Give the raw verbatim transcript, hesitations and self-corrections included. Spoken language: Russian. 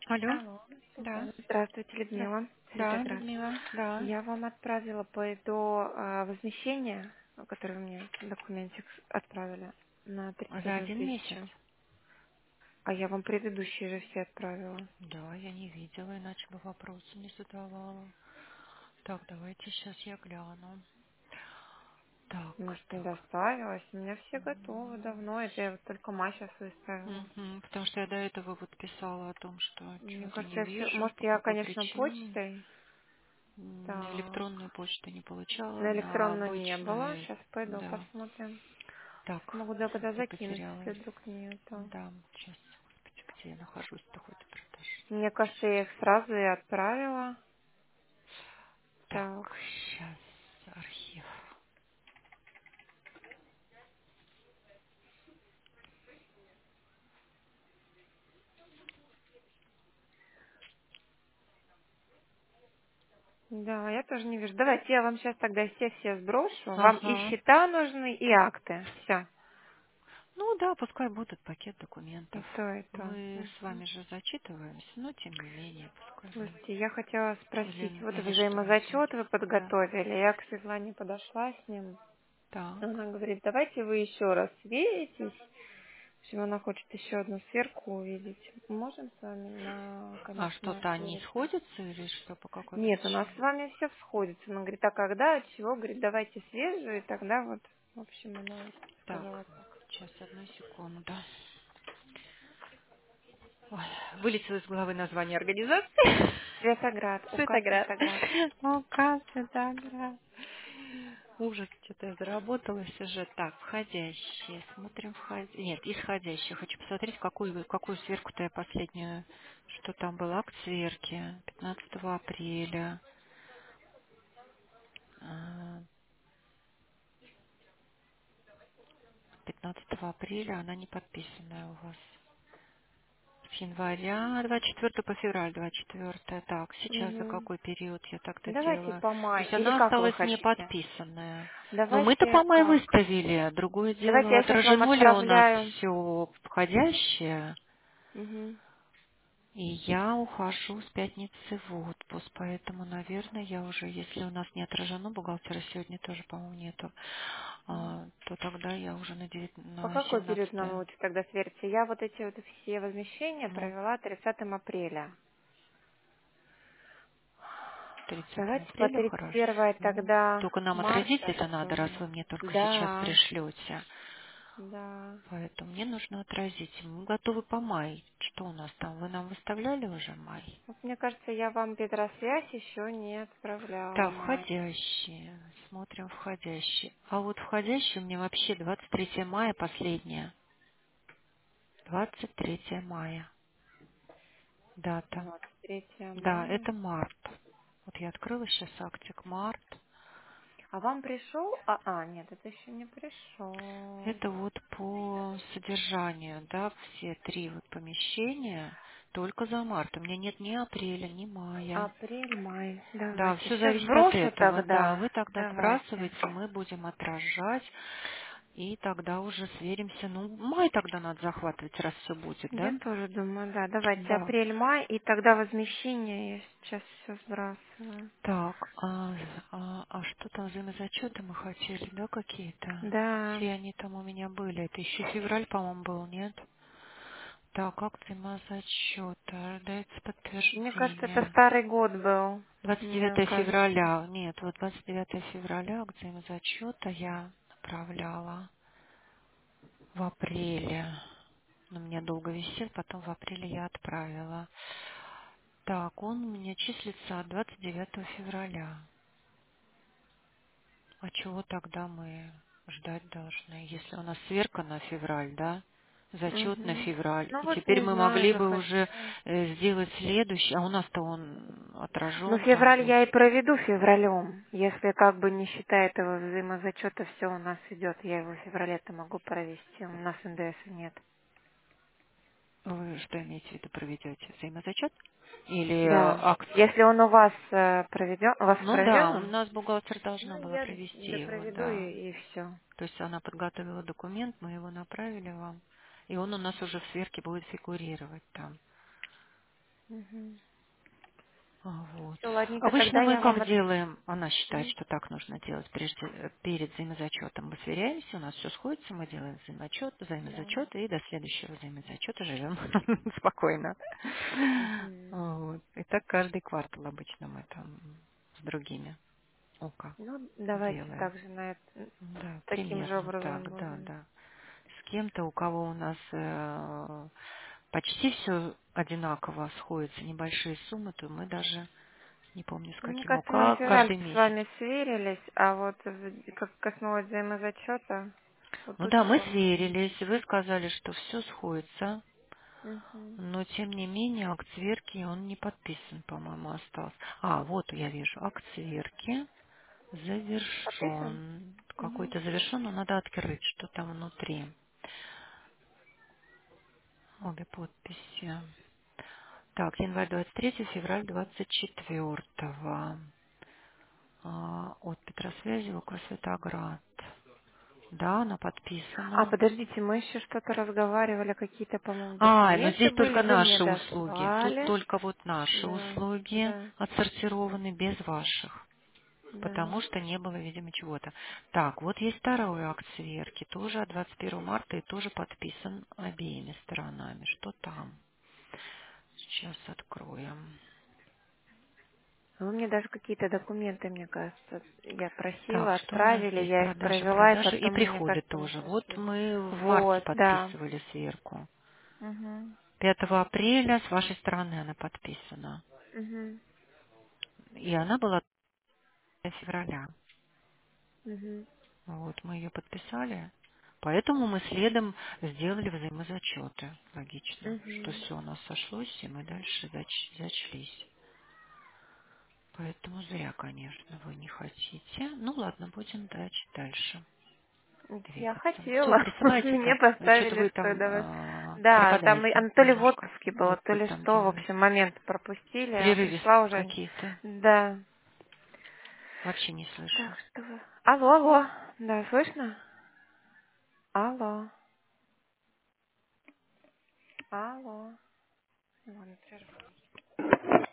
Алло? Алло, Да. Светлана. Здравствуйте, Да, Людмила. да, Светоград. Людмила, да. Я вам отправила по итогу а, возмещение, которое вы мне документик отправили на тридцать За одну один месяц? тысячу. А я вам предыдущие же все отправила. Да, я не видела, иначе бы вопросы не задавала. Так, давайте сейчас я гляну. Так, Может, не так. доставилась? У меня все готовы М, давно. Это я вот только Ма сейчас выставила. мгм, потому что я до этого вот писала о том, что Мне чего-то кажется, не я все... вижу, Может, по я, какой конечно, причине. почтой? М, На Так. электронную почту не получала, На на электронную не было. обычную, Сейчас пойду да. посмотрим. Так, Могу тогда я закинуть, если потерялась. вдруг нету. Да, сейчас, господи, где я нахожусь-то хоть продаж. Мне кажется, я их сразу и отправила. Так, Так. сейчас архив. Да, я тоже не вижу. Давайте я вам сейчас тогда все-все сброшу. Вам и Ага. счета нужны, и акты. Все. Ну да, пускай будут пакет И документов. то, и то. Мы с Мгм. вами же зачитываемся, но тем не менее, пускай будет. Слушайте, я хотела спросить, Или, вот или что взаимозачет вы еще? Да. подготовили. Я к Светлане подошла с ним. Так. Она говорит, давайте вы еще раз сверитесь. В общем, она хочет еще одну сверку увидеть. Можем с вами на А конец мая что-то они свериться? сходятся или что, по какой Нет, у нас с причине? вами все сходится. Она говорит, а когда, от чего? Говорит, давайте свежую, и тогда вот, в общем, она вот Так, сказала так. сейчас, одну секунду. Ой, вылетело из головы название организации. Светоград, УК Светоград. Светоград. Лука, Светоград. Ужас, что-то я заработалась уже. Так, входящие. Смотрим входящие. Нет, исходящие. Хочу посмотреть, какую, какую сверку-то я последнюю. Что там было? Акт сверки. пятнадцатого апреля. А, пятнадцатого апреля она не подписанная у вас. С января двадцать четвёртого по февраль двадцать четвёртое. Так, сейчас за Угу. какой период я так-то Давайте делаю? по То май. есть Или она как вы осталась не хотите? подписанная. Но мы-то Давайте по май как? выставили. Другое Давайте дело, я сейчас вам отражено ли у нас отправляю. все входящее. Угу. И я ухожу с пятницы в отпуск, поэтому, наверное, я уже, если у нас не отражено, бухгалтера сегодня тоже, по-моему, нету, а, то тогда я уже на, девять По на какой период нам семнадцатое. лучше тогда свериться? Я вот эти вот все возмещения Ну, провела тридцатого апреля. тридцатого Давайте по апреля тридцать хорошо. первое тогда Только нам отразить марта, это что надо, раз ли? вы мне только сейчас Да, пришлете. да. Поэтому мне нужно отразить. Мы готовы по май. Что у нас там? Вы нам выставляли уже май? Вот мне кажется, я вам Петросвязь еще не отправляла Так, май. входящие. Смотрим входящие. А вот входящие у меня вообще двадцать третьего мая последняя. двадцать третьего мая. Дата. двадцать третьего Да, мая. это март. Вот я открыла сейчас актик март. А вам пришел? А, а, нет, это еще не пришел. Это вот по содержанию, да, все три вот помещения только за март. У меня нет ни апреля, ни мая. Апрель, май. Да, Давайте. все Сейчас зависит от брошу этого. Да, тогда. вы тогда Давайте. сбрасываете, мы будем отражать, и тогда уже сверимся. Ну, май тогда надо захватывать, раз все будет, Я да? тоже думаю, да. Давайте Да. апрель, май, и тогда возмещение. Я сейчас все сбрасываю. Так, а, а, а что там взаимозачеты мы хотели, да, какие-то? Да. Все они там у меня были. Это еще февраль, по-моему, был, нет? Так, акции зачета, дается Мне кажется, это подтверждение. старый год был. двадцать Мне девятого кажется. февраля, нет, вот двадцать девятого февраля акции зачета я направляла в апреле. Он у меня долго висел, потом в апреле я отправила. Так, он у меня числится от двадцать девятого февраля. А чего тогда мы ждать должны, если у нас сверка на февраль, да? Зачет на Угу. февраль. Ну И вот теперь не мы знаю, могли бы уже захотела. э, сделать следующий, а у нас-то он Ну, отражен там февраль был. я и проведу февралем. Если как бы не считая этого взаимозачета, все у нас идет. Я его в феврале-то могу провести. У нас эн дэ эса нет. Вы что имеете в виду проведете? Взаимозачет? Или э, Да. акцию? Если он у вас э, проведен, у вас Ну да, у проведен, нас бухгалтер должна ну была я провести да его, проведу да. и, и все. То есть она подготовила документ, мы его направили вам, и он у нас уже в сверке будет фигурировать там. Угу. А, Вот. Все, ладненько, Обычно тогда мы я вам как от... делаем, она считает, Мгм. что так нужно делать прежде, э, перед взаимозачетом. Мы сверяемся, у нас все сходится, мы делаем взаимозачет, Да. взаимозачет, и до следующего взаимозачета живем спокойно. Угу. Вот. И так каждый квартал обычно мы там с другими ОКО Ну, давайте делаем. также на это, Да, таким же примерно образом так, да, будем. да. С кем-то, у кого у нас э, почти все одинаково сходится, небольшие суммы, то мы даже не помню с Ну, мне каким кажется, мы и ОК февраль каждый с месяц. вами сверились, а вот в- как коснулось взаимозачета, вот Ну тут да, мы что. сверились, вы сказали, что все сходится, Угу. но тем не менее акт сверки, он не подписан, по-моему, остался. А, вот я вижу, акт сверки Подписан? завершен. Угу. Какой-то завершен, но надо открыть, что там внутри. Обе подписи. Так, январь двадцать третьего, февраль двадцать четвёртого. А, от Петросвязи около Светоград. Да, она А, подписана. подождите, мы еще что-то разговаривали, какие-то, по-моему, А, ну документы здесь были, только вы мне наши услуги. Тут дослали. только вот наши Да, услуги да, отсортированы без ваших. да. Потому что не было, видимо, чего-то. Так, вот есть второй акт сверки, тоже от двадцать первого марта и тоже подписан обеими сторонами. Что там? Сейчас откроем. Вы мне даже какие-то документы, мне кажется, я Так, просила, что у нас отправили, здесь? я их Продажи, провела, и продажи и потом, мне приходы кажется, мы тоже. Вот прошли. мы в марте Вот, да. подписывали сверку. Угу. пятого апреля с вашей стороны она подписана. Угу. И она была февраля. Угу. Вот, мы ее подписали. Поэтому мы следом сделали взаимозачеты. Логично, что Угу. все у нас сошлось, и мы дальше зач- зачлись. Поэтому зря, конечно, вы не хотите. Ну ладно, будем дальше, дальше Я двигаться. Все, хотела, присылайте мне там. Что-то поставили, вы что там давай. а, Да, там и пропадаете она то ли в немножко. отпуске была, Вот то вы ли там что, в делаете. общем, момент пропустили, а Перерывы пришла уже. какие-то. Да. Вообще не Так слышу. что вы... Алло, алло. Да, слышно? Алло. Алло. Ладно, прерву.